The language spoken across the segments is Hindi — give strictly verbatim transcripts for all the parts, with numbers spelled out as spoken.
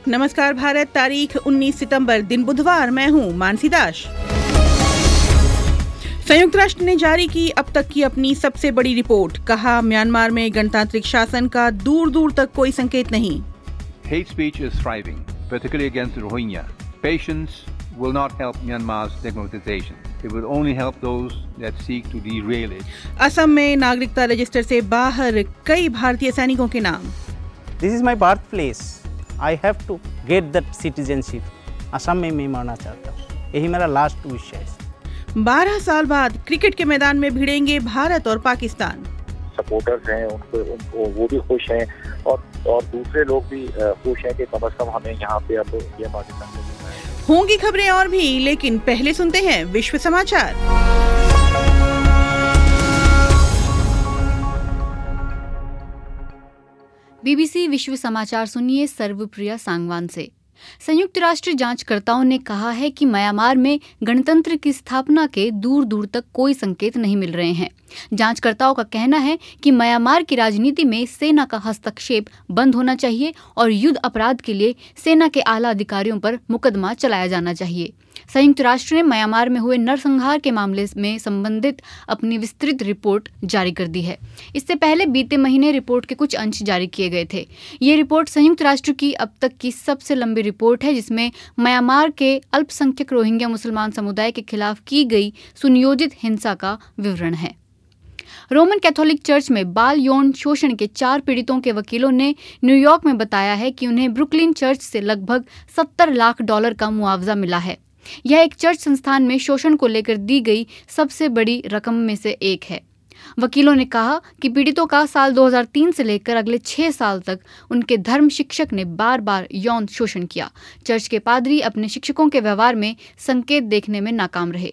नमस्कार भारत, तारीख उन्नीस सितंबर, दिन बुधवार। मैं हूं मानसी दास। संयुक्त राष्ट्र ने जारी की अब तक की अपनी सबसे बड़ी रिपोर्ट। कहा, म्यांमार में गणतांत्रिक शासन का दूर दूर तक कोई संकेत नहीं। Hate speech is thriving, particularly against the Rohingya. Patience will not help Myanmar's democratization. It will only help those that seek to derail it. Assam में नागरिकता रजिस्टर से बाहर कई भारतीय सैनिकों के नाम। This is my birthplace. I have to get that citizenship. Assam में मैं मरना चाहता हूँ, यही मेरा लास्ट विश है। बारह साल बाद क्रिकेट के मैदान में भिड़ेंगे भारत और पाकिस्तान। सपोर्टर्स हैं, उनको, उनको वो भी खुश हैं और और दूसरे लोग भी खुश हैं कि कम से कम हमें यहाँ पे अब ये पाकिस्तान को मिलना है। होंगी खबरें और भी, लेकिन पहले सुनते हैं विश्व समाचार। बीबीसी विश्व समाचार सुनिए सर्वप्रिया सांगवान से। संयुक्त राष्ट्र जांचकर्ताओं ने कहा है कि म्यांमार में गणतंत्र की स्थापना के दूर दूर तक कोई संकेत नहीं मिल रहे हैं। जांचकर्ताओं का कहना है कि म्यांमार की राजनीति में सेना का हस्तक्षेप बंद होना चाहिए और युद्ध अपराध के लिए सेना के आला अधिकारियों पर मुकदमा चलाया जाना चाहिए। संयुक्त राष्ट्र ने म्यांमार में हुए नरसंहार के मामले में संबंधित अपनी विस्तृत रिपोर्ट जारी कर दी है। इससे पहले बीते महीने रिपोर्ट के कुछ अंश जारी किए गए थे। ये रिपोर्ट संयुक्त राष्ट्र की अब तक की सबसे लंबी रिपोर्ट है, जिसमें म्यांमार के अल्पसंख्यक रोहिंग्या मुसलमान समुदाय के खिलाफ की गई सुनियोजित हिंसा का विवरण है। रोमन कैथोलिक चर्च में बाल यौन शोषण के चार पीड़ितों के वकीलों ने न्यूयॉर्क में बताया है कि उन्हें ब्रुकलिन चर्च से लगभग सत्तर लाख डॉलर का मुआवजा मिला है। यह एक चर्च संस्थान में शोषण को लेकर दी गई सबसे बड़ी रकम में से एक है। वकीलों ने कहा कि पीड़ितों का साल दो हज़ार तीन से लेकर अगले छह साल तक उनके धर्म शिक्षक ने बार बार यौन शोषण किया। चर्च के पादरी अपने शिक्षकों के व्यवहार में संकेत देखने में नाकाम रहे।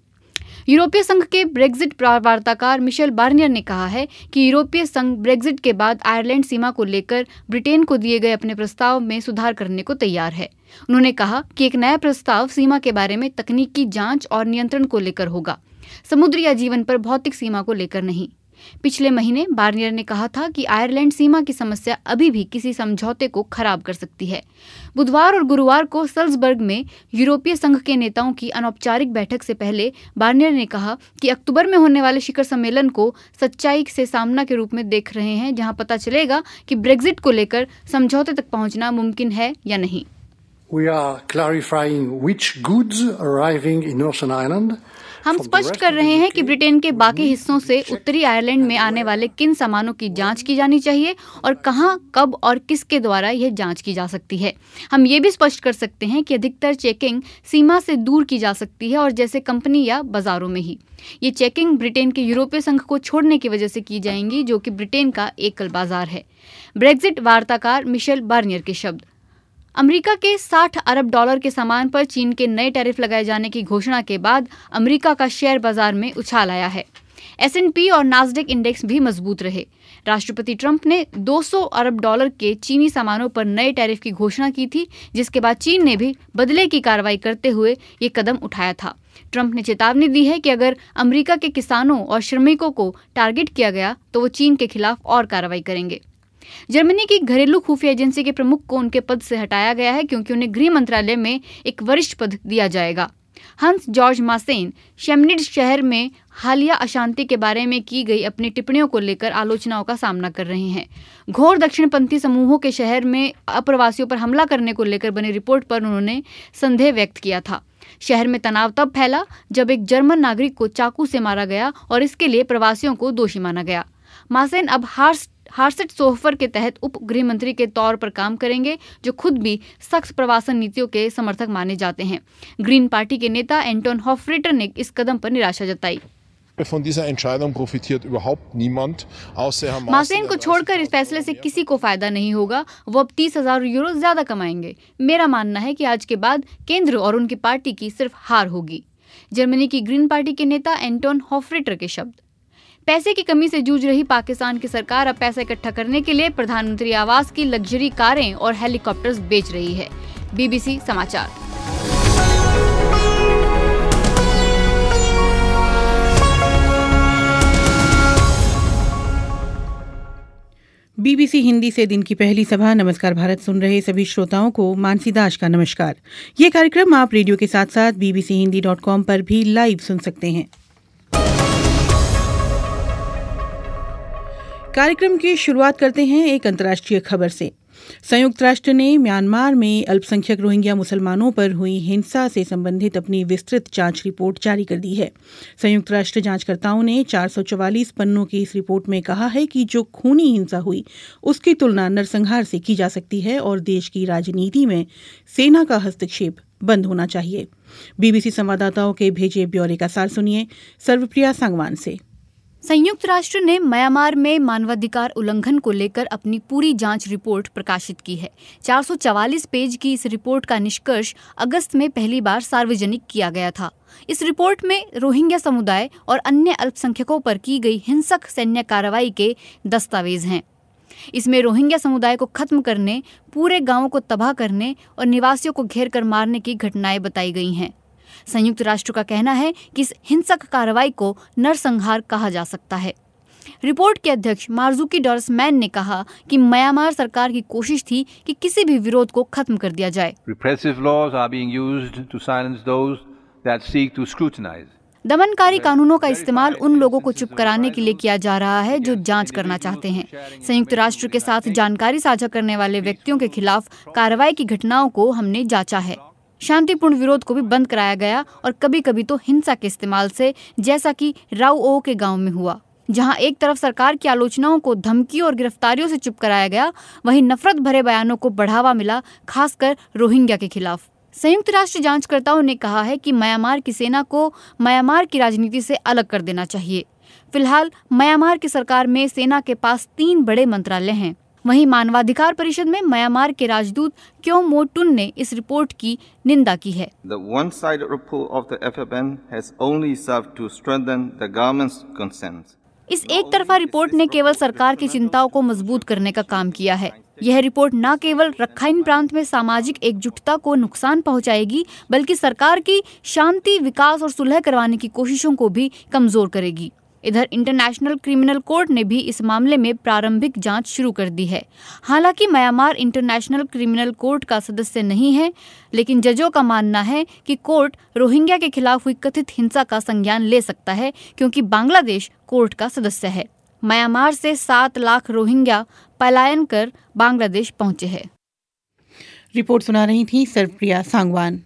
यूरोपीय संघ के ब्रेक्जिट वार्ताकार मिशेल बार्नियर ने कहा है कि यूरोपीय संघ ब्रेक्जिट के बाद आयरलैंड सीमा को लेकर ब्रिटेन को दिए गए अपने प्रस्ताव में सुधार करने को तैयार है। उन्होंने कहा कि एक नया प्रस्ताव सीमा के बारे में तकनीकी जांच और नियंत्रण को लेकर होगा, समुद्र या जीवन पर भौतिक सीमा को लेकर नहीं। पिछले महीने बार्नियर ने कहा था कि आयरलैंड सीमा की समस्या अभी भी किसी समझौते को खराब कर सकती है। बुधवार और गुरुवार को सल्जबर्ग में यूरोपीय संघ के नेताओं की अनौपचारिक बैठक से पहले बार्नियर ने कहा कि अक्टूबर में होने वाले शिखर सम्मेलन को सच्चाई से सामना के रूप में देख रहे हैं, जहां पता चलेगा कि ब्रेक्जिट को लेकर समझौते तक पहुंचना मुमकिन है या नहीं। We are clarifying which goods arriving in Northern Ireland. हम स्पष्ट कर रहे हैं कि ब्रिटेन के बाकी हिस्सों से उत्तरी आयरलैंड में आने वाले किन सामानों की जांच की जानी चाहिए और कहां, कब और किसके द्वारा यह जांच की जा सकती है। हम ये भी स्पष्ट कर सकते हैं कि अधिकतर चेकिंग सीमा से दूर की जा सकती है और जैसे कंपनी या बाजारों में ही। ये चेकिंग ब्रिटेन के यूरोपीय संघ को छोड़ने की वजह से की जाएंगी, जो कि ब्रिटेन का एकल बाजार है। ब्रेक्जिट वार्ताकार मिशेल बार्नियर के शब्द। अमेरिका के साठ अरब डॉलर के सामान पर चीन के नए टैरिफ लगाए जाने की घोषणा के बाद अमेरिका का शेयर बाजार में उछाल आया है। एस एंड पी और नास्डेक इंडेक्स भी मजबूत रहे। राष्ट्रपति ट्रंप ने दो सौ अरब डॉलर के चीनी सामानों पर नए टैरिफ की घोषणा की थी, जिसके बाद चीन ने भी बदले की कार्रवाई करते हुए ये कदम उठाया था। ट्रंप ने चेतावनी दी है कि अगर अमेरिका के किसानों और श्रमिकों को टारगेट किया गया तो वो चीन के खिलाफ और कार्रवाई करेंगे। जर्मनी की घरेलू खुफिया एजेंसी के प्रमुख को उनके पद से हटाया गया है, क्योंकि उन्हें गृह मंत्रालय में एक वरिष्ठ पद दिया जाएगा। हंस जॉर्ज मासेन शेमनिड्स शहर में हालिया अशांति के बारे में की गई अपनी टिप्पणियों को लेकर आलोचनाओं का सामना कर रहे हैं। घोर दक्षिणपंथी समूहों के शहर में अप्रवासियों पर हमला करने को लेकर बनी रिपोर्ट पर उन्होंने संदेह व्यक्त किया था। शहर में तनाव तब फैला जब एक जर्मन नागरिक को चाकू से मारा गया और इसके लिए प्रवासियों को दोषी माना गया। मासेन अब हार्स हार्सेट सोफर के तहत उप गृह मंत्री के तौर पर काम करेंगे, जो खुद भी सख्त प्रवासन नीतियों के समर्थक माने जाते हैं। ग्रीन पार्टी के नेता एंटोन हॉफरेटर ने इस कदम पर निराशा जताई। मासेन को छोड़कर इस फैसले से किसी को फायदा नहीं होगा। वो अब तीस हजार यूरो ज्यादा कमाएंगे। मेरा मानना है कि आज के बाद केंद्र और उनकी पार्टी की सिर्फ हार होगी। जर्मनी की ग्रीन पार्टी के नेता एंटोन हॉफरेटर के शब्द। पैसे की कमी से जूझ रही पाकिस्तान की सरकार अब पैसा इकट्ठा करने के लिए प्रधानमंत्री आवास की लग्जरी कारें और हेलीकॉप्टर्स बेच रही है। बीबीसी समाचार। बीबीसी हिंदी से दिन की पहली सभा नमस्कार भारत सुन रहे सभी श्रोताओं को मानसी दास का नमस्कार। ये कार्यक्रम आप रेडियो के साथ साथ बीबीसी हिंदी डॉट कॉम पर भी लाइव सुन सकते हैं। कार्यक्रम की शुरुआत करते हैं एक अंतर्राष्ट्रीय खबर से। संयुक्त राष्ट्र ने म्यांमार में अल्पसंख्यक रोहिंग्या मुसलमानों पर हुई हिंसा से संबंधित अपनी विस्तृत जांच रिपोर्ट जारी कर दी है। संयुक्त राष्ट्र जांचकर्ताओं ने चार सौ चौवालीस पन्नों की इस रिपोर्ट में कहा है कि जो खूनी हिंसा हुई उसकी तुलना नरसंहार से की जा सकती है और देश की राजनीति में सेना का हस्तक्षेप बंद होना चाहिए। बीबीसी संवाददाताओं के भेजे ब्यौरे का सार सुनिए सर्वप्रिया सांगवान से। संयुक्त राष्ट्र ने म्यांमार में मानवाधिकार उल्लंघन को लेकर अपनी पूरी जांच रिपोर्ट प्रकाशित की है। चार सौ चवालीस पेज की इस रिपोर्ट का निष्कर्ष अगस्त में पहली बार सार्वजनिक किया गया था। इस रिपोर्ट में रोहिंग्या समुदाय और अन्य अल्पसंख्यकों पर की गई हिंसक सैन्य कार्रवाई के दस्तावेज हैं। इसमें रोहिंग्या समुदाय को खत्म करने, पूरे गांवों को तबाह करने और निवासियों को घेर कर मारने की घटनाएं बताई गई हैं। संयुक्त राष्ट्र का कहना है कि इस हिंसक कार्रवाई को नरसंहार कहा जा सकता है। रिपोर्ट के अध्यक्ष मार्जुकी डोरसमैन ने कहा कि म्यांमार सरकार की कोशिश थी कि किसी भी विरोध को खत्म कर दिया जाए। Repressive laws are being used to silence those that seek to scrutinize. दमनकारी कानूनों का इस्तेमाल उन लोगों को चुप कराने के लिए किया जा रहा है जो जांच करना चाहते हैं। संयुक्त राष्ट्र के साथ जानकारी साझा करने वाले व्यक्तियों के खिलाफ कार्रवाई की घटनाओं को हमने जांचा है। शांतिपूर्ण विरोध को भी बंद कराया गया और कभी कभी तो हिंसा के इस्तेमाल से, जैसा कि राउओ के गांव में हुआ, जहां एक तरफ सरकार की आलोचनाओं को धमकी और गिरफ्तारियों से चुप कराया गया, वहीं नफरत भरे बयानों को बढ़ावा मिला, खासकर रोहिंग्या के खिलाफ। संयुक्त राष्ट्र जांचकर्ताओं ने कहा है कि म्यांमार की सेना को म्यांमार की राजनीति से अलग कर देना चाहिए। फिलहाल म्यांमार की सरकार में सेना के पास तीन बड़े मंत्रालय हैं। वहीं मानवाधिकार परिषद में म्यांमार के राजदूत क्यों मो टुन ने इस रिपोर्ट की निंदा की है। The one-sided report of the F F N has only served to strengthen the government's concerns. इस एक तरफा रिपोर्ट ने केवल सरकार की चिंताओं को मजबूत करने का काम किया है। यह रिपोर्ट न केवल रखाइन प्रांत में सामाजिक एकजुटता को नुकसान पहुंचाएगी, बल्कि सरकार की शांति, विकास और सुलह करवाने की कोशिशों को भी कमजोर करेगी। इधर इंटरनेशनल क्रिमिनल कोर्ट ने भी इस मामले में प्रारंभिक जांच शुरू कर दी है। हालांकि म्यांमार इंटरनेशनल क्रिमिनल कोर्ट का सदस्य नहीं है, लेकिन जजों का मानना है कि कोर्ट रोहिंग्या के खिलाफ हुई कथित हिंसा का संज्ञान ले सकता है, क्योंकि बांग्लादेश कोर्ट का सदस्य है। म्यांमार से सात लाख रोहिंग्या पलायन कर बांग्लादेश पहुंचे हैं। रिपोर्ट सुना रही थी सर्वप्रिया सांगवान।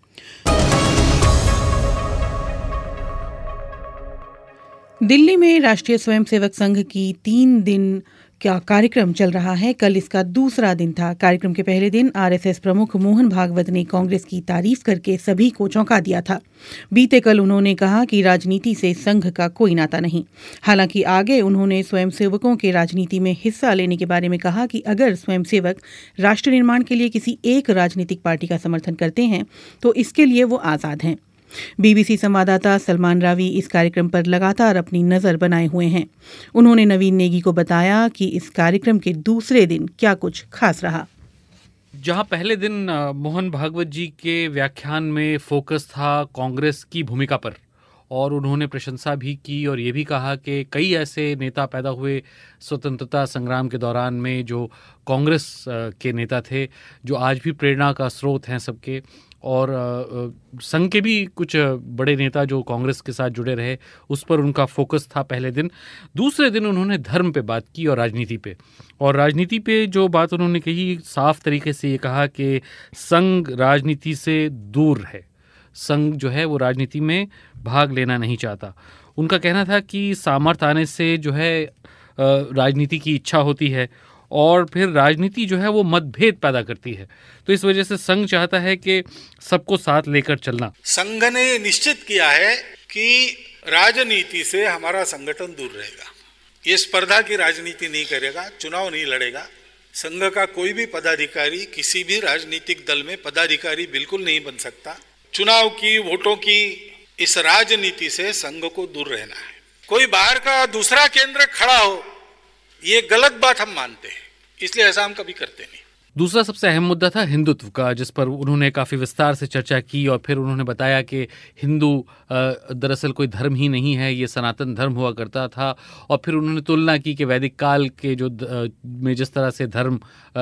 दिल्ली में राष्ट्रीय स्वयंसेवक संघ की तीन दिन का कार्यक्रम चल रहा है। कल इसका दूसरा दिन था। कार्यक्रम के पहले दिन आरएसएस प्रमुख मोहन भागवत ने कांग्रेस की तारीफ करके सभी को चौंका दिया था। बीते कल उन्होंने कहा कि राजनीति से संघ का कोई नाता नहीं। हालांकि आगे उन्होंने स्वयंसेवकों के राजनीति में हिस्सा लेने के बारे में कहा कि अगर स्वयंसेवक राष्ट्र निर्माण के लिए किसी एक राजनीतिक पार्टी का समर्थन करते हैं तो इसके लिए वो आज़ाद हैं। बीबीसी संवाददाता सलमान रावी इस कार्यक्रम पर लगातार अपनी नज़र बनाए हुए हैं। उन्होंने नवीन नेगी को बताया कि इस कार्यक्रम के दूसरे दिन क्या कुछ खास रहा। जहां पहले दिन मोहन भागवत जी के व्याख्यान में फोकस था कांग्रेस की भूमिका पर, और उन्होंने प्रशंसा भी की और ये भी कहा कि कई ऐसे नेता पैदा हुए स्वतंत्रता संग्राम के दौरान में जो कांग्रेस के नेता थे, जो आज भी प्रेरणा का स्रोत हैं सबके, और संघ के भी कुछ बड़े नेता जो कांग्रेस के साथ जुड़े रहे, उस पर उनका फोकस था पहले दिन। दूसरे दिन उन्होंने धर्म पे बात की और राजनीति पे, और राजनीति पे जो बात उन्होंने कही, साफ तरीके से ये कहा कि संघ राजनीति से दूर है, संघ जो है वो राजनीति में भाग लेना नहीं चाहता। उनका कहना था कि सामर्थ्य आने से जो है राजनीति की इच्छा होती है और फिर राजनीति जो है वो मतभेद पैदा करती है, तो इस वजह से संघ चाहता है कि सबको साथ लेकर चलना। संघ ने निश्चित किया है कि राजनीति से हमारा संगठन दूर रहेगा, ये स्पर्धा की राजनीति नहीं करेगा, चुनाव नहीं लड़ेगा। संघ का कोई भी पदाधिकारी किसी भी राजनीतिक दल में पदाधिकारी बिल्कुल नहीं बन सकता। चुनाव की, वोटों की इस राजनीति से संघ को दूर रहना है। कोई बाहर का दूसरा केंद्र खड़ा हो, ये गलत बात हम मानते हैं, इसलिए ऐसा हम कभी करते नहीं। दूसरा सबसे अहम मुद्दा था हिंदुत्व का, जिस पर उन्होंने काफ़ी विस्तार से चर्चा की और फिर उन्होंने बताया कि हिंदू दरअसल कोई धर्म ही नहीं है, ये सनातन धर्म हुआ करता था। और फिर उन्होंने तुलना की कि वैदिक काल के जो में जिस तरह से धर्म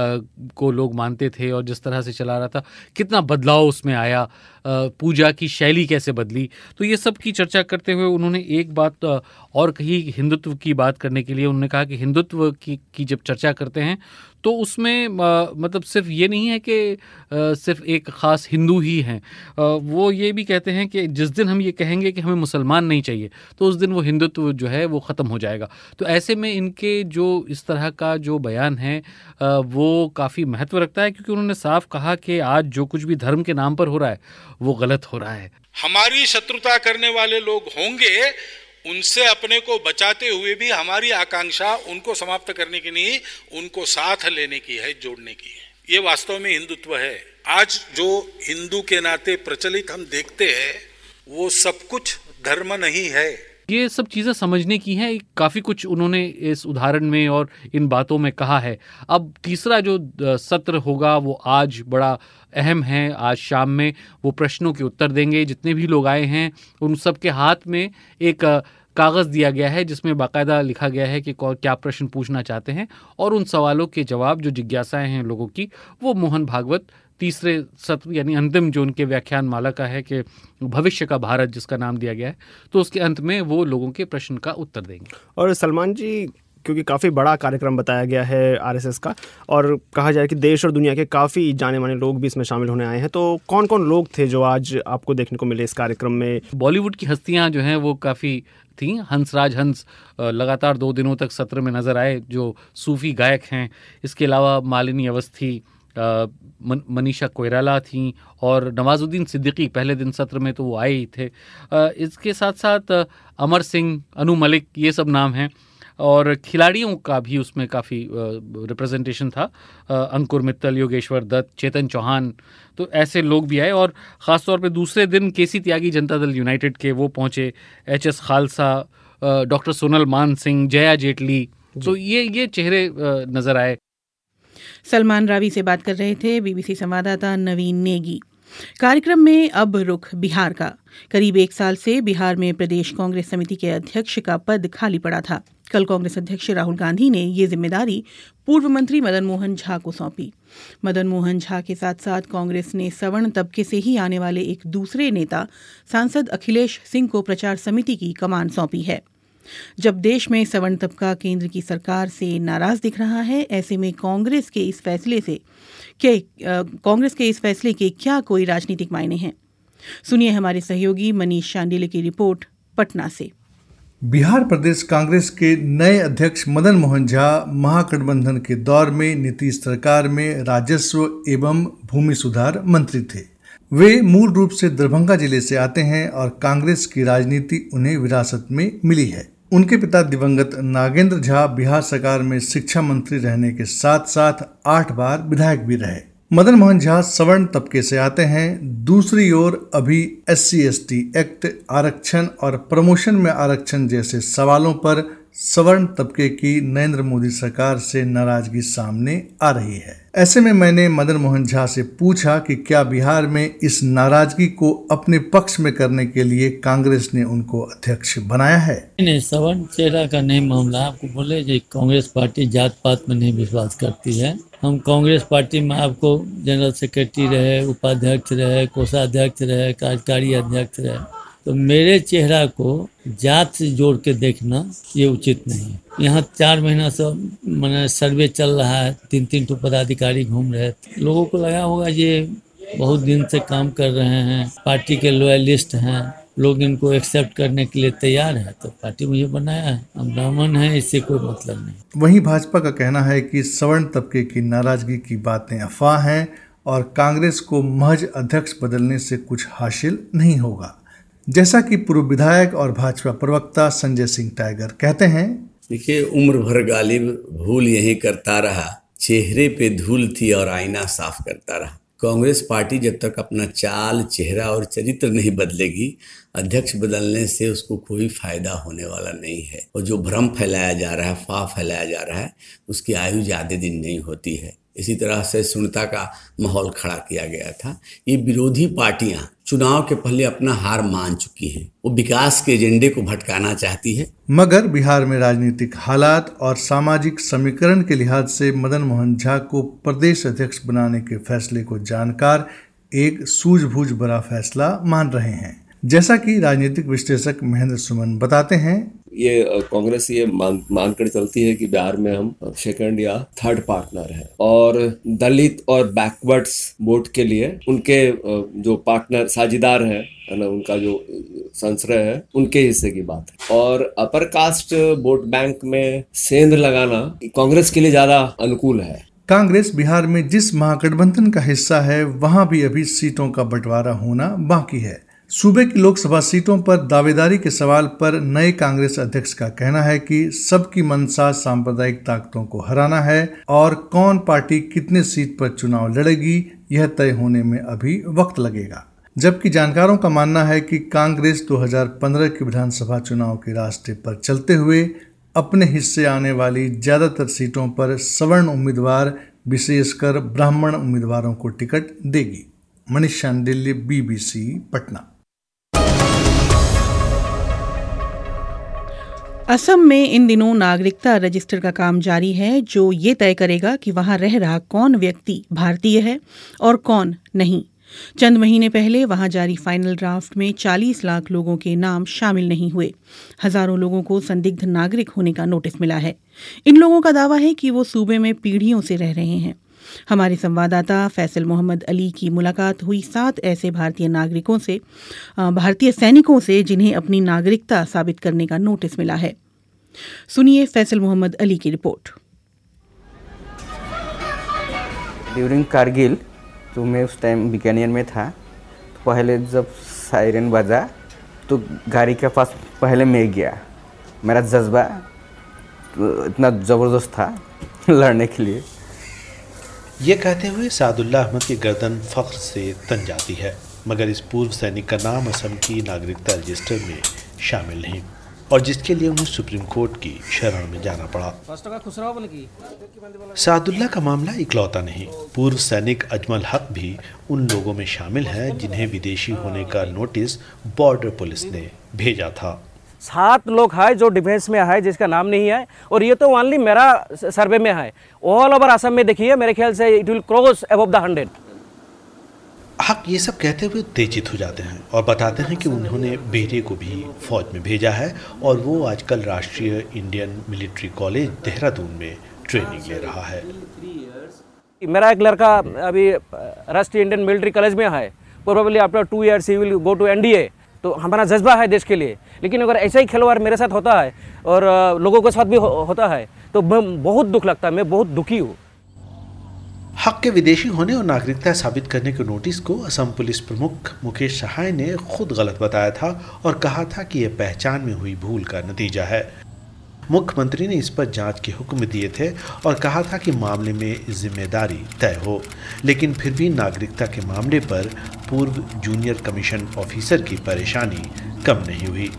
को लोग मानते थे और जिस तरह से चला रहा था, कितना बदलाव उसमें आया, पूजा की शैली कैसे बदली। तो ये सब की चर्चा करते हुए उन्होंने एक बात और कही हिंदुत्व की बात करने के लिए। उन्होंने कहा कि हिंदुत्व की, की जब चर्चा करते हैं तो उसमें आ, मतलब सिर्फ ये नहीं है कि आ, सिर्फ एक ख़ास हिंदू ही हैं। आ, वो ये भी कहते हैं कि जिस दिन हम ये कहेंगे कि हमें मुसलमान नहीं चाहिए तो उस दिन वो हिंदुत्व जो है वो ख़त्म हो जाएगा। तो ऐसे में इनके जो इस तरह का जो बयान है आ, वो काफ़ी महत्व रखता है, क्योंकि उन्होंने साफ कहा कि आज जो कुछ भी धर्म के नाम पर हो रहा है वो गलत हो रहा है। हमारी शत्रुता करने वाले लोग होंगे, उनसे अपने को बचाते हुए भी हमारी आकांक्षा उनको समाप्त करने की नहीं, उनको साथ लेने की है, जोड़ने की है। ये वास्तव में हिंदुत्व है। आज जो हिंदू के नाते प्रचलित हम देखते हैं वो सब कुछ धर्म नहीं है। ये सब चीज़ें समझने की हैं। काफ़ी कुछ उन्होंने इस उदाहरण में और इन बातों में कहा है। अब तीसरा जो सत्र होगा वो आज बड़ा अहम है। आज शाम में वो प्रश्नों के उत्तर देंगे। जितने भी लोग आए हैं उन सब के हाथ में एक कागज़ दिया गया है जिसमें बाकायदा लिखा गया है कि क्या प्रश्न पूछना चाहते हैं, और उन सवालों के जवाब जो जिज्ञासाएं हैं लोगों की वो मोहन भागवत तीसरे सत्र यानी अंतिम जो उनके व्याख्यान माला का है कि भविष्य का भारत जिसका नाम दिया गया है, तो उसके अंत में वो लोगों के प्रश्न का उत्तर देंगे। और सलमान जी, क्योंकि काफ़ी बड़ा कार्यक्रम बताया गया है आरएसएस का और कहा जाए कि देश और दुनिया के काफ़ी जाने माने लोग भी इसमें शामिल होने आए हैं, तो कौन कौन लोग थे जो आज आपको देखने को मिले इस कार्यक्रम में? बॉलीवुड की हस्तियां जो हैं वो काफ़ी थी। हंसराज हंस लगातार दो दिनों तक सत्र में नज़र आए जो सूफी गायक हैं। इसके अलावा मालिनी अवस्थी, मनीषा कोइराला थी और नवाजुद्दीन सिद्दीकी पहले दिन सत्र में तो वो आए ही थे। इसके साथ साथ अमर सिंह, अनु मलिक, ये सब नाम हैं। और खिलाड़ियों का भी उसमें काफ़ी रिप्रेजेंटेशन था। अंकुर मित्तल, योगेश्वर दत्त, चेतन चौहान, तो ऐसे लोग भी आए। और ख़ास तौर पे दूसरे दिन केसी त्यागी जनता दल यूनाइटेड के वो पहुँचे, H S Khalsa, doctor Sonal Man Singh, Jaya Jaitley, तो ये ये चेहरे नज़र आए। सलमान रावी से बात कर रहे थे बीबीसी संवाददाता नवीन नेगी। कार्यक्रम में अब रुख बिहार का। करीब एक साल से बिहार में प्रदेश कांग्रेस समिति के अध्यक्ष का पद खाली पड़ा था। कल कांग्रेस अध्यक्ष राहुल गांधी ने ये जिम्मेदारी पूर्व मंत्री मदन मोहन झा को सौंपी। मदन मोहन झा के साथ साथ कांग्रेस ने सवर्ण तबके से ही आने वाले एक दूसरे नेता सांसद अखिलेश सिंह को प्रचार समिति की कमान सौंपी है। जब देश में सवर्ण तबका केंद्र की सरकार से नाराज दिख रहा है, ऐसे में कांग्रेस के इस फैसले से के कांग्रेस के इस फैसले के क्या कोई राजनीतिक मायने हैं? सुनिए हमारे सहयोगी मनीष शांडिल्य की रिपोर्ट पटना से। बिहार प्रदेश कांग्रेस के नए अध्यक्ष मदन मोहन झा महागठबंधन के दौर में नीतीश सरकार में राजस्व एवं भूमि सुधार मंत्री थे। वे मूल रूप से दरभंगा जिले से आते हैं और कांग्रेस की राजनीति उन्हें विरासत में मिली है। उनके पिता दिवंगत नागेंद्र झा बिहार सरकार में शिक्षा मंत्री रहने के साथ साथ आठ बार विधायक भी रहे। मदन मोहन झा सवर्ण तबके से आते हैं। दूसरी ओर अभी S C S T act, आरक्षण और प्रमोशन में आरक्षण जैसे सवालों पर सवर्ण तबके की नरेंद्र मोदी सरकार से नाराजगी सामने आ रही है। ऐसे में मैंने मदन मोहन झा से पूछा कि क्या बिहार में इस नाराजगी को अपने पक्ष में करने के लिए कांग्रेस ने उनको अध्यक्ष बनाया है। नहीं, सवर्ण चेहरा का नहीं मामला। आपको बोले जो कांग्रेस पार्टी जात पात में नहीं विश्वास करती है। हम कांग्रेस पार्टी में आपको जनरल सेक्रेटरी रहे, उपाध्यक्ष रहे, कोषाध्यक्ष रहे, कार्यकारी अध्यक्ष रहे, तो मेरे चेहरा को जात से जोड़ के देखना ये उचित नहीं है। यहाँ चार महीना से मैंने सर्वे चल रहा है, तीन तीन तो पदाधिकारी घूम रहे थे। लोगों को लगा होगा ये बहुत दिन से काम कर रहे हैं, पार्टी के लॉयलिस्ट हैं, लोग इनको एक्सेप्ट करने के लिए तैयार है, तो पार्टी मुझे बनाया है। हम ब्राह्मण हैं, इससे कोई मतलब नहीं। वहीं भाजपा का कहना है कि सवर्ण तबके की नाराजगी की बातें अफवाह हैं और कांग्रेस को महज अध्यक्ष बदलने से कुछ हासिल नहीं होगा। जैसा कि पूर्व विधायक और भाजपा प्रवक्ता संजय सिंह टाइगर कहते हैं, देखिए, उम्र भर गालिब भूल यही करता रहा, चेहरे पे धूल थी और आईना साफ करता रहा। कांग्रेस पार्टी जब तक अपना चाल, चेहरा और चरित्र नहीं बदलेगी अध्यक्ष बदलने से उसको कोई फायदा होने वाला नहीं है। और जो भ्रम फैलाया जा रहा है, अफवाह फैलाया जा रहा है, उसकी आयु ज़्यादा दिन नहीं होती है। इसी तरह से शून्यता का माहौल खड़ा किया गया था। ये विरोधी पार्टियां चुनाव के पहले अपना हार मान चुकी हैं। वो विकास के एजेंडे को भटकाना चाहती है। मगर बिहार में राजनीतिक हालात और सामाजिक समीकरण के लिहाज से मदन मोहन झा को प्रदेश अध्यक्ष बनाने के फैसले को जानकार एक सूझबूझ भरा फैसला मान रहे हैं। जैसा कि राजनीतिक विश्लेषक महेंद्र सुमन बताते हैं, ये कांग्रेस ये मान मान कर चलती है कि बिहार में हम सेकंड या थर्ड पार्टनर है और दलित और बैकवर्ड्स वोट के लिए उनके जो पार्टनर साझेदार है ना, उनका जो संश्रय है, उनके हिस्से की बात है। और अपर कास्ट वोट बैंक में सेंध लगाना कांग्रेस के लिए ज्यादा अनुकूल है। कांग्रेस बिहार में जिस महागठबंधन का हिस्सा है, वहां भी अभी सीटों का बंटवारा होना बाकी है। सूबे की लोकसभा सीटों पर दावेदारी के सवाल पर नए कांग्रेस अध्यक्ष का कहना है कि सबकी मंशा सांप्रदायिक ताकतों को हराना है और कौन पार्टी कितने सीट पर चुनाव लड़ेगी यह तय होने में अभी वक्त लगेगा। जबकि जानकारों का मानना है कि कांग्रेस दो हज़ार पंद्रह के विधानसभा चुनाव के रास्ते पर चलते हुए अपने हिस्से आने वाली ज्यादातर सीटों पर सवर्ण उम्मीदवार, विशेषकर ब्राह्मण उम्मीदवारों को टिकट देगी। मनीष शांडिल्य, बीबीसी पटना। असम में इन दिनों नागरिकता रजिस्टर का काम जारी है, जो ये तय करेगा कि वहां रह रहा कौन व्यक्ति भारतीय है और कौन नहीं। चंद महीने पहले वहां जारी फाइनल ड्राफ्ट में चालीस लाख लोगों के नाम शामिल नहीं हुए। हजारों लोगों को संदिग्ध नागरिक होने का नोटिस मिला है। इन लोगों का दावा है कि वो सूबे में पीढ़ियों से रह रहे हैं। हमारे संवाददाता फैसल मोहम्मद अली की मुलाकात हुई सात ऐसे भारतीय नागरिकों से, भारतीय सैनिकों से जिन्हें अपनी नागरिकता साबित करने का नोटिस मिला है। सुनिए फैसल मोहम्मद अली की रिपोर्ट। ड्यूरिंग कारगिल, तो मैं उस टाइम बीकानेर में था, तो पहले जब सायरन बजा तो गाड़ी के पास पहले मैं गया। मेरा जज्बा तो इतना ज़बरदस्त था लड़ने के लिए। ये कहते हुए सादुल्ला अहमद की गर्दन फख्र से तन जाती है, मगर इस पूर्व सैनिक का नाम असम की नागरिकता रजिस्टर में शामिल नहीं, और जिसके लिए उन्हें सुप्रीम कोर्ट की शरण में जाना पड़ा। सादुल्ला का मामला इकलौता नहीं। पूर्व सैनिक अजमल हक भी उन लोगों में शामिल हैं जिन्हें विदेशी होने का नोटिस बॉर्डर पुलिस ने भेजा था। सात लोग है जो डिफेंस में है जिसका नाम नहीं है, और ये तो ओनली मेरा सर्वे में है। ऑल ओवर असम में देखिए, मेरे ख्याल से it will cross above the hundred. हक ये सब कहते हुए उत्तेजित हो जाते हैं और बताते हैं कि उन्होंने बेटे को भी फौज में भेजा है और वो आजकल राष्ट्रीय इंडियन मिलिट्री कॉलेज देहरादून में ट्रेनिंग ले रहा है। मेरा एक लड़का अभी राष्ट्रीय इंडियन मिलिट्री कॉलेज में है। Probably after two years he will go to NDA. तो हमारा जज्बा है देश के लिए, लेकिन अगर ऐसा ही खिलवाड़ मेरे साथ होता है और लोगों के साथ भी हो, होता है तो मैं बहुत दुख लगता है। मैं बहुत दुखी हूँ। हक के विदेशी होने और नागरिकता साबित करने के नोटिस को असम पुलिस प्रमुख मुकेश सहाय ने खुद गलत बताया था और कहा था कि यह पहचान में हुई भूल का नतीजा है। मुख्यमंत्री ने इस पर जांच के हुक्म दिए थे और कहा था कि मामले में जिम्मेदारी तय हो, लेकिन फिर भी नागरिकता के मामले पर पूर्व जूनियर कमीशन ऑफिसर की परेशानी कम नहीं हुई।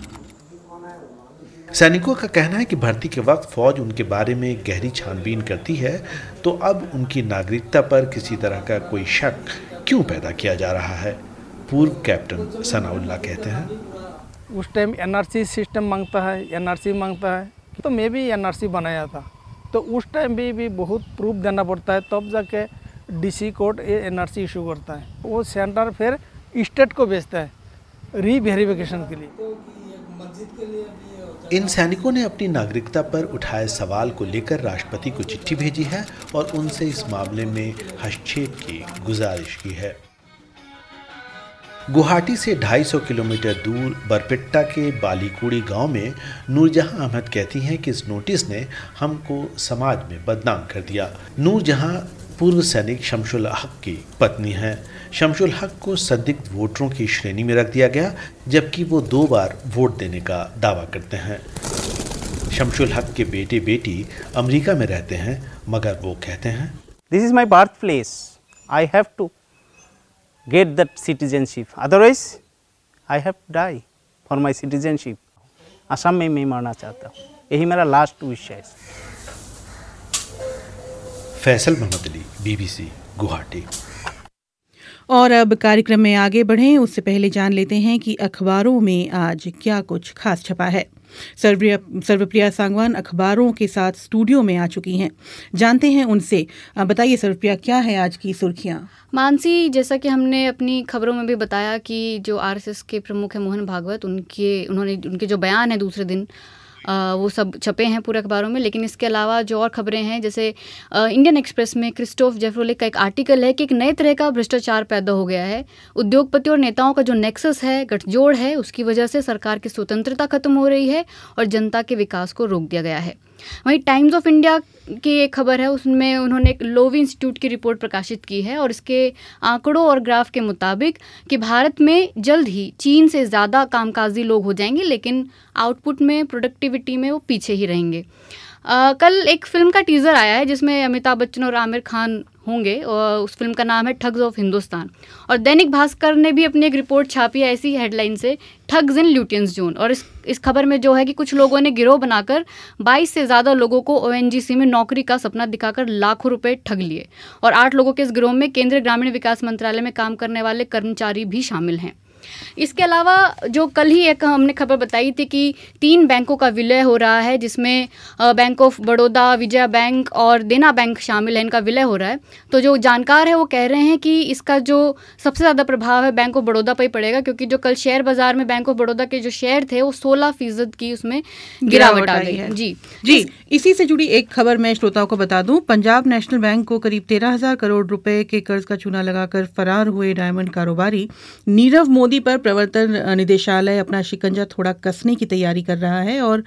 सैनिकों का कहना है कि भर्ती के वक्त फौज उनके बारे में गहरी छानबीन करती है, तो अब उनकी नागरिकता पर किसी तरह का कोई शक क्यों पैदा किया जा रहा है। पूर्व कैप्टन सनाउल्लाह कहते हैं, उस टाइम एनआरसी सिस्टम मांगता है, एनआरसी मांगता है, तो मैं भी एनआरसी बनाया था। तो उस टाइम भी, भी बहुत प्रूफ देना पड़ता है, तब जाके डीसी कोर्ट ये एनआरसी इशू करता है। वो सेंटर फिर स्टेट को भेजता है रीवेरिफिकेशन के लिए। इन सैनिकों ने अपनी नागरिकता पर उठाए सवाल को लेकर राष्ट्रपति को चिट्ठी भेजी है और उनसे इस मामले में हस्तक्षेप की गुजारिश की है। गुवाहाटी से दो सौ पचास किलोमीटर दूर बरपेट्टा के बालीकुड़ी गांव में नूरजहां अहमद कहती हैं कि इस नोटिस ने हमको समाज में बदनाम कर दिया। नूरजहां पूर्व सैनिक शमशुल हक की पत्नी हैं। शमशुल हक को संदिग्ध वोटरों की श्रेणी में रख दिया गया, जबकि वो दो बार वोट देने का दावा करते हैं। शमशुल हक के बेटे बेटी अमेरिका में रहते हैं, मगर वो कहते हैं, this is my birth place, I have to get that citizenship, otherwise I have die for my citizenship. Assam में मैं मरना चाहता हूँ, यही मेरा लास्ट विश है। फैसल मोहम्मद अली, बीबीसी गुवाहाटी। और अब कार्यक्रम में आगे बढ़ें उससे पहले जान लेते हैं कि अखबारों में आज क्या कुछ खास छपा है। सर्वप्रिया सर्वप्रिया सांगवान अखबारों के साथ स्टूडियो में आ चुकी हैं, जानते हैं उनसे। बताइए सर्वप्रिया, क्या है आज की सुर्खियां? मानसी, जैसा कि हमने अपनी खबरों में भी बताया कि जो आरएसएस के प्रमुख हैं मोहन भागवत, उनके उन्होंने उनके जो बयान है दूसरे दिन आ, वो सब छपे हैं पूरे अखबारों में। लेकिन इसके अलावा जो और खबरें हैं, जैसे आ, इंडियन एक्सप्रेस में क्रिस्टोफ जेफ्रोले का एक आर्टिकल है कि एक नए तरह का भ्रष्टाचार पैदा हो गया है। उद्योगपति और नेताओं का जो नेक्सस है, गठजोड़ है, उसकी वजह से सरकार की स्वतंत्रता खत्म हो रही है और जनता के विकास को रोक दिया गया है। वहीं टाइम्स ऑफ इंडिया की एक खबर है, उसमें उन्होंने एक लोवी इंस्टीट्यूट की रिपोर्ट प्रकाशित की है और इसके आंकड़ों और ग्राफ के मुताबिक कि भारत में जल्द ही चीन से ज़्यादा कामकाजी लोग हो जाएंगे, लेकिन आउटपुट में, प्रोडक्टिविटी में वो पीछे ही रहेंगे। आ, कल एक फिल्म का टीज़र आया है जिसमें अमिताभ बच्चन और आमिर खान होंगे और उस फिल्म का नाम है ठग्स ऑफ हिंदुस्तान। और दैनिक भास्कर ने भी अपनी एक रिपोर्ट छापी है ऐसी हेडलाइन से, ठग्स इन ल्यूटियंस जोन। और इस इस खबर में जो है कि कुछ लोगों ने गिरोह बनाकर बाईस से ज़्यादा लोगों को ओएनजीसी में नौकरी का सपना दिखाकर लाखों रुपए ठग लिए। और आठ लोगों के इस गिरोह में केंद्रीय ग्रामीण विकास मंत्रालय में काम करने वाले कर्मचारी भी शामिल हैं। इसके अलावा जो कल ही एक हमने खबर बताई थी कि तीन बैंकों का विलय हो रहा है, जिसमें bank of Baroda, Vijaya bank और देना बैंक शामिल है, इनका विलय हो रहा है। तो जो जानकार है वो कह रहे हैं कि इसका जो सबसे ज़्यादा प्रभाव है बैंक ऑफ बड़ौदा पर ही पड़ेगा, क्योंकि जो कल शेयर बाजार में बैंक ऑफ बड़ौदा के जो शेयर थे वो सोलह फीसद की उसमें गिरावट आ गई है। जी जी इस... इसी से जुड़ी एक खबर मैं श्रोताओं को बता दूं। पंजाब नेशनल बैंक को करीब तेरह हजार करोड़ रुपए के कर्ज का चूना लगाकर फरार हुए डायमंड कारोबारी नीरव मोदी पर प्रवर्तन निदेशालय अपना शिकंजा थोड़ा कसने की तैयारी कर रहा है और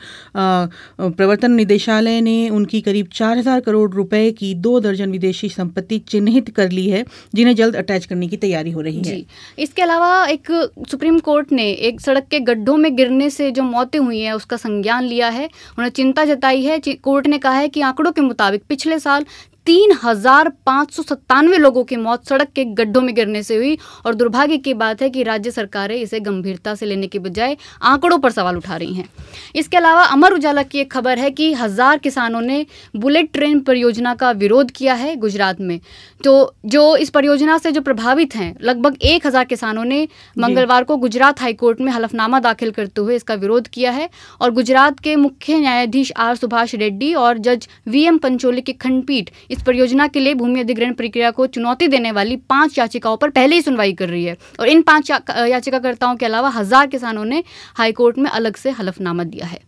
प्रवर्तन निदेशालय ने उनकी करीब चार हजार करोड़ रुपए की दो दर्जन विदेशी संपत्ति चिन्हित कर ली है, जिन्हें जल्द अटैच करने की तैयारी हो रही है। जी। इसके अलावा एक सुप्रीम कोर्ट ने एक सड़क के गड्ढों में गिरने से जो मौतें हुई हैं उसका संज्ञान लिया है, उन्हें चिंता जताई है। कोर्ट ने कहा है कि आंकड़ों के मुताबिक पिछले साल तीन हजार पाँच सौ सत्तानवे लोगों की मौत सड़क के गड्ढों में गिरने से हुई और दुर्भाग्य की बात है कि राज्य सरकारें इसे गंभीरता से लेने के बजाय आंकड़ों पर सवाल उठा रही हैं। इसके अलावा अमर उजाला की एक खबर है कि हजार किसानों ने बुलेट ट्रेन परियोजना का विरोध किया है गुजरात में। तो जो इस परियोजना से जो प्रभावित हैं, लगभग एक हजार किसानों ने मंगलवार को गुजरात हाईकोर्ट में हलफनामा दाखिल करते हुए इसका विरोध किया है। और गुजरात के मुख्य न्यायाधीश आर सुभाष रेड्डी और जज वी एम पंचोली की खंडपीठ इस परियोजना के लिए भूमि अधिग्रहण प्रक्रिया को चुनौती देने वाली पांच याचिकाओं पर पहले ही सुनवाई कर रही है। और इन पांच याचिकाकर्ताओं के अलावा हजार किसानों ने हाईकोर्ट में अलग से हलफनामा दिया है।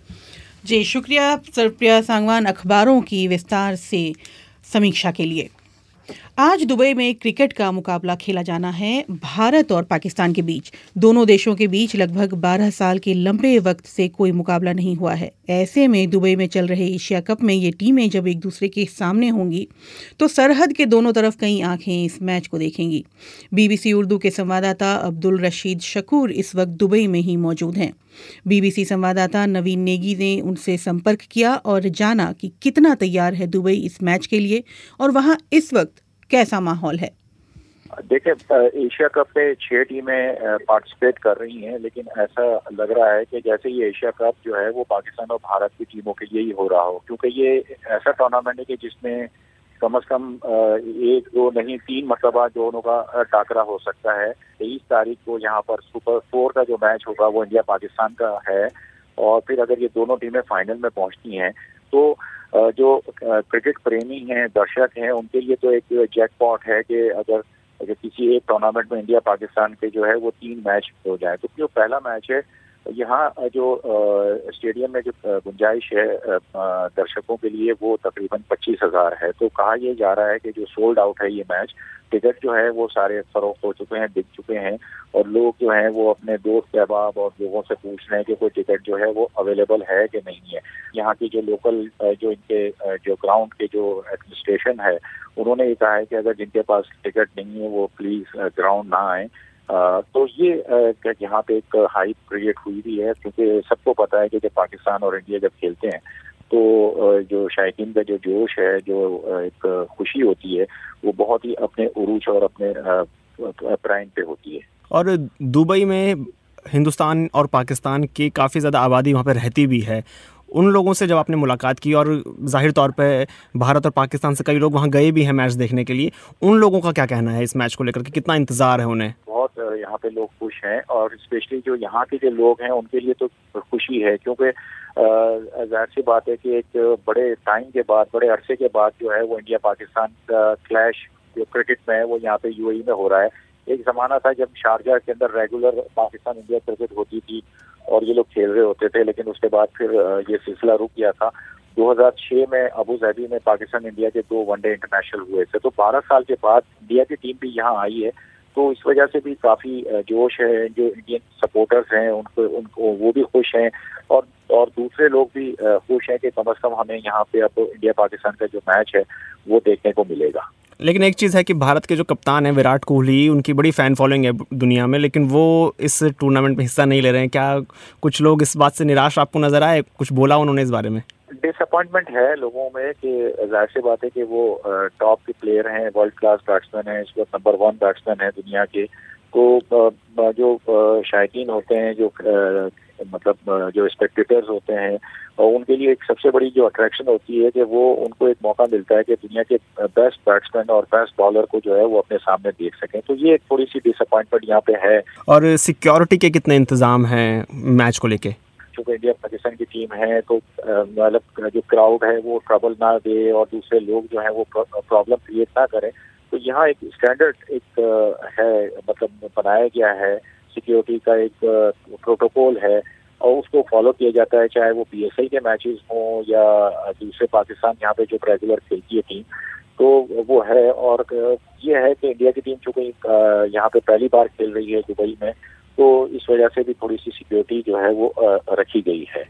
जी शुक्रिया सर्वप्रिया सांगवान अखबारों की विस्तार से समीक्षा के लिए। आज दुबई में क्रिकेट का मुकाबला खेला जाना है भारत और पाकिस्तान के बीच। दोनों देशों के बीच लगभग बारह साल के लंबे वक्त से कोई मुकाबला नहीं हुआ है। ऐसे में दुबई में चल रहे एशिया कप में ये टीमें जब एक दूसरे के सामने होंगी तो सरहद के दोनों तरफ कई आंखें इस मैच को देखेंगी। बीबीसी उर्दू के संवाददाता अब्दुल रशीद शकूर इस वक्त दुबई में ही मौजूद हैं। बीबीसी संवाददाता नवीन नेगी ने उनसे संपर्क किया और जाना कि कितना तैयार है दुबई इस मैच के लिए और वहां इस वक्त कैसा माहौल है। देखिए, एशिया कप में छह टीमें पार्टिसिपेट कर रही हैं, लेकिन ऐसा लग रहा है कि जैसे ये एशिया कप जो है वो पाकिस्तान और भारत की टीमों के लिए ही हो रहा हो, क्योंकि ये ऐसा टूर्नामेंट है कि जिसमें कम से कम एक दो नहीं तीन मरतबा दोनों का टाकरा हो सकता है। तेईस तारीख को यहाँ पर सुपर फोर का जो मैच होगा वो इंडिया पाकिस्तान का है और फिर अगर ये दोनों टीमें फाइनल में पहुंचती हैं तो जो क्रिकेट प्रेमी हैं, दर्शक हैं, उनके लिए तो एक जैकपॉट है कि अगर अगर किसी एक टूर्नामेंट में इंडिया पाकिस्तान के जो है वो तीन मैच हो जाए। तो जो पहला मैच है यहाँ जो स्टेडियम में जो गुंजाइश है दर्शकों के लिए वो तकरीबन पच्चीस हजार है। तो कहा यह जा रहा है कि जो सोल्ड आउट है ये मैच, टिकट जो है वो सारे फरोख्त हो चुके हैं, बिक चुके हैं और लोग जो हैं वो अपने दोस्त अहबाब और लोगों से पूछ रहे हैं कि कोई टिकट जो है वो अवेलेबल है कि नहीं है। यहाँ की जो लोकल जो इनके जो ग्राउंड के जो एडमिनिस्ट्रेशन है उन्होंने ये कहा है कि अगर जिनके पास टिकट नहीं है वो प्लीज ग्राउंड ना आए। Uh, तो ये यहाँ पे एक हाइप क्रिएट हुई भी है, क्योंकि सबको पता है कि जब पाकिस्तान और इंडिया जब खेलते हैं तो जो शायकीन का जो जोश है, जो एक खुशी होती है, वो बहुत ही अपने उरूज और अपने प्राइम पे होती है। और दुबई में हिंदुस्तान और पाकिस्तान की काफ़ी ज़्यादा आबादी वहाँ पर रहती भी है। उन लोगों से जब आपने मुलाकात की, और ज़ाहिर तौर पे भारत और पाकिस्तान से कई लोग वहाँ गए भी हैं मैच देखने के लिए, उन लोगों का क्या कहना है इस मैच को लेकर के, कितना इंतज़ार है उन्हें? बहुत यहाँ पे लोग खुश हैं, और स्पेशली जो यहाँ के जो लोग हैं उनके लिए तो खुशी है, क्योंकि जाहिर सी बात है कि एक बड़े टाइम के बाद, बड़े अरसे के बाद जो है वो इंडिया पाकिस्तान का क्लैश जो क्रिकेट में है वो यहाँ पे यूएई में हो रहा है। एक ज़माना था जब शारजाह के अंदर रेगुलर पाकिस्तान इंडिया क्रिकेट होती थी और ये लोग खेल रहे होते थे, लेकिन उसके बाद फिर ये सिलसिला रुक गया था। दो हज़ार छह में अबू धाबी में पाकिस्तान इंडिया के दो वनडे इंटरनेशनल हुए थे, तो बारह साल के बाद इंडिया की टीम भी यहाँ आई है, तो इस वजह से भी काफ़ी जोश है। जो इंडियन सपोर्टर्स हैं उनको उनको वो भी खुश हैं, और और दूसरे लोग भी खुश हैं कि कम अज़ कम हमें यहाँ पे अब इंडिया पाकिस्तान का जो मैच है वो देखने को मिलेगा। लेकिन एक चीज़ है कि भारत के जो कप्तान हैं विराट कोहली, उनकी बड़ी फ़ैन फॉलोइंग है दुनिया में, लेकिन वो इस टूर्नामेंट में हिस्सा नहीं ले रहे हैं। क्या कुछ लोग इस बात से निराश आपको नज़र आए? कुछ बोला उन्होंने इस बारे में? डिसअपॉइंटमेंट है लोगों में कि जाहिर सी बात है कि वो टॉप के प्लेयर हैं, वर्ल्ड क्लास बैट्समैन हैं, इस वक्त नंबर वन बैट्समैन है दुनिया के। तो जो शायकीन होते हैं, जो मतलब जो स्पेक्टेटर्स होते हैं, और उनके लिए एक सबसे बड़ी जो अट्रैक्शन होती है कि वो उनको एक मौका मिलता है कि दुनिया के बेस्ट बैट्समैन और बेस्ट बॉलर को जो है वो अपने सामने देख सकें। तो ये एक थोड़ी सी डिसअपॉइंटमेंट यहाँ पे है। और सिक्योरिटी के कितने इंतजाम हैं मैच को लेके? चूँकि इंडिया पाकिस्तान की टीम है तो मतलब जो क्राउड है वो ट्रबल ना दे और दूसरे लोग जो है वो प्रॉब्लम क्रिएट ना करें, तो यहाँ एक स्टैंडर्ड एक है, मतलब बनाया गया है, सिक्योरिटी का एक प्रोटोकॉल है और उसको फॉलो किया जाता है, चाहे वो पीएसएल के मैचेस हों या दूसरे पाकिस्तान यहाँ पे जो रेगुलर खेलती है टीम, तो वो है। और ये है कि इंडिया की टीम चूँकि यहाँ पे पहली बार खेल रही है दुबई में, तो इस वजह से भी थोड़ी सी सिक्योरिटी जो है वो रखी गई है।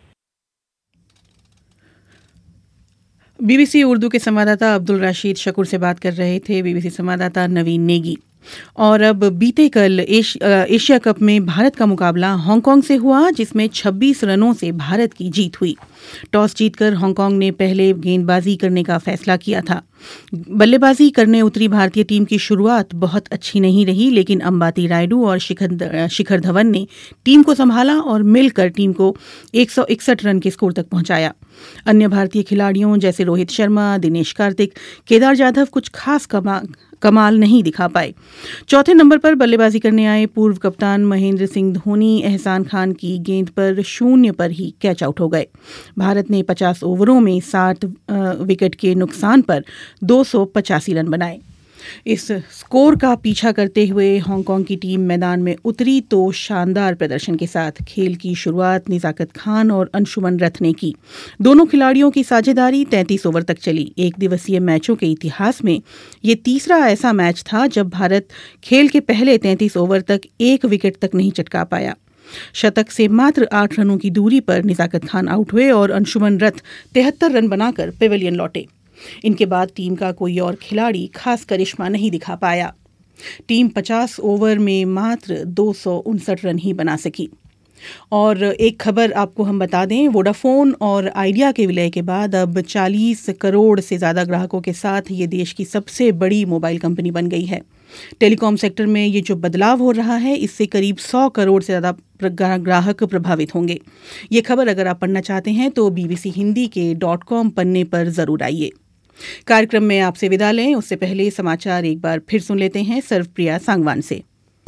बीबीसी उर्दू के संवाददाता अब्दुल रशीद शकूर से बात कर रहे थे बीबीसी संवाददाता नवीन नेगी। और अब बीते कल एश, एशिया कप में भारत का मुकाबला हांगकांग से हुआ, जिसमें छब्बीस रनों से भारत की जीत हुई। टॉस जीतकर हांगकांग ने पहले गेंदबाजी करने का फैसला किया था। बल्लेबाजी करने उतरी भारतीय टीम की शुरुआत बहुत अच्छी नहीं रही, लेकिन अंबाती रायडू और शिखर शिखर धवन ने टीम को संभाला और मिलकर टीम को एक सौ इकसठ रन के स्कोर तक पहुंचाया। अन्य भारतीय खिलाड़ियों जैसे रोहित शर्मा, दिनेश कार्तिक, केदार जाधव कुछ खास कमा कमाल नहीं दिखा पाए। चौथे नंबर पर बल्लेबाजी करने आए पूर्व कप्तान महेंद्र सिंह धोनी एहसान खान की गेंद पर शून्य पर ही कैच आउट हो गए। भारत ने पचास ओवरों में सात विकेट के नुकसान पर दो सौ पचासी रन बनाए। इस स्कोर का पीछा करते हुए हांगकांग की टीम मैदान में उतरी तो शानदार प्रदर्शन के साथ खेल की शुरुआत निजाकत खान और अंशुमन रथ ने की। दोनों खिलाड़ियों की साझेदारी तैंतीस ओवर तक चली। एक दिवसीय मैचों के इतिहास में ये तीसरा ऐसा मैच था जब भारत खेल के पहले तैंतीस ओवर तक एक विकेट तक नहीं चटका पाया। शतक से मात्र आठ रनों की दूरी पर निजाकत खान आउट हुए और अंशुमन रथ तिहत्तर रन बनाकर पेविलियन लौटे। इनके बाद टीम का कोई और खिलाड़ी खास करिश्मा नहीं दिखा पाया। टीम पचास ओवर में मात्र दो सौ उनसठ रन ही बना सकी। और एक खबर आपको हम बता दें, वोडाफोन और आइडिया के विलय के बाद अब चालीस करोड़ से ज़्यादा ग्राहकों के साथ ये देश की सबसे बड़ी मोबाइल कंपनी बन गई है। टेलीकॉम सेक्टर में ये जो बदलाव हो रहा है, इससे करीब सौ करोड़ से ज़्यादा ग्राहक प्रभावित होंगे। ये खबर अगर आप पढ़ना चाहते हैं तो बीबीसी हिंदी के डॉट कॉम पन्ने पर ज़रूर आइए। कार्यक्रम में आपसे विदा लें उससे पहले समाचार एक बार फिर सुन लेते हैं सर्वप्रिया सांगवान से।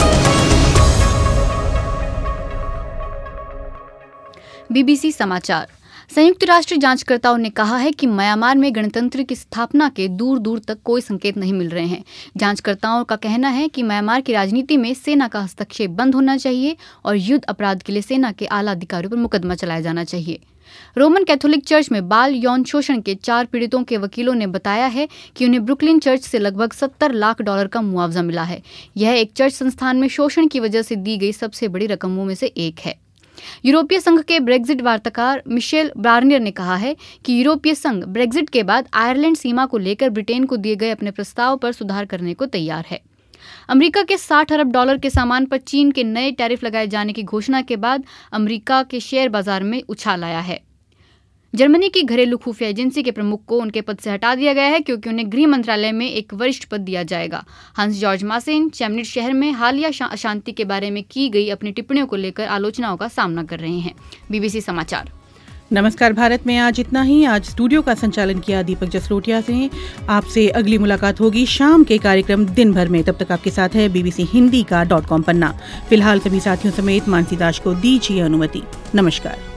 बीबीसी समाचार। संयुक्त राष्ट्र जांचकर्ताओं ने कहा है कि म्यांमार में गणतंत्र की स्थापना के दूर दूर तक कोई संकेत नहीं मिल रहे हैं। जांचकर्ताओं का कहना है कि म्यांमार की राजनीति में सेना का हस्तक्षेप बंद होना चाहिए और युद्ध अपराध के लिए सेना के आला अधिकारियों पर मुकदमा चलाया जाना चाहिए। रोमन कैथोलिक चर्च में बाल यौन शोषण के चार पीड़ितों के वकीलों ने बताया है कि उन्हें ब्रुकलिन चर्च से लगभग सत्तर लाख डॉलर का मुआवजा मिला है। यह एक चर्च संस्थान में शोषण की वजह से दी गई सबसे बड़ी रकमों में से एक है। यूरोपीय संघ के ब्रेक्जिट वार्ताकार मिशेल बार्नियर ने कहा है कि यूरोपीय संघ ब्रेक्जिट के बाद आयरलैंड सीमा को लेकर ब्रिटेन को दिए गए अपने प्रस्ताव पर सुधार करने को तैयार है। अमेरिका के साठ अरब डॉलर के सामान पर चीन के नए टैरिफ लगाए जाने की घोषणा के बाद अमेरिका के शेयर बाजार में उछाल आया है। जर्मनी की घरेलू खुफिया एजेंसी के प्रमुख को उनके पद से हटा दिया गया है क्योंकि उन्हें गृह मंत्रालय में एक वरिष्ठ पद दिया जाएगा। हंस जॉर्ज मासेन चैमनिट शहर में हालिया अशांति के बारे में की गई अपनी टिप्पणियों को लेकर आलोचनाओं का सामना कर रहे हैं। बीबीसी समाचार। नमस्कार भारत में आज इतना ही। आज स्टूडियो का संचालन किया दीपक जसरोटिया से। आपसे अगली मुलाकात होगी शाम के कार्यक्रम दिन भर में। तब तक आपके साथ है बीबीसी हिंदी का डॉट कॉम पन्ना। फिलहाल सभी साथियों समेत मानसी दास को दीजिए अनुमति। नमस्कार।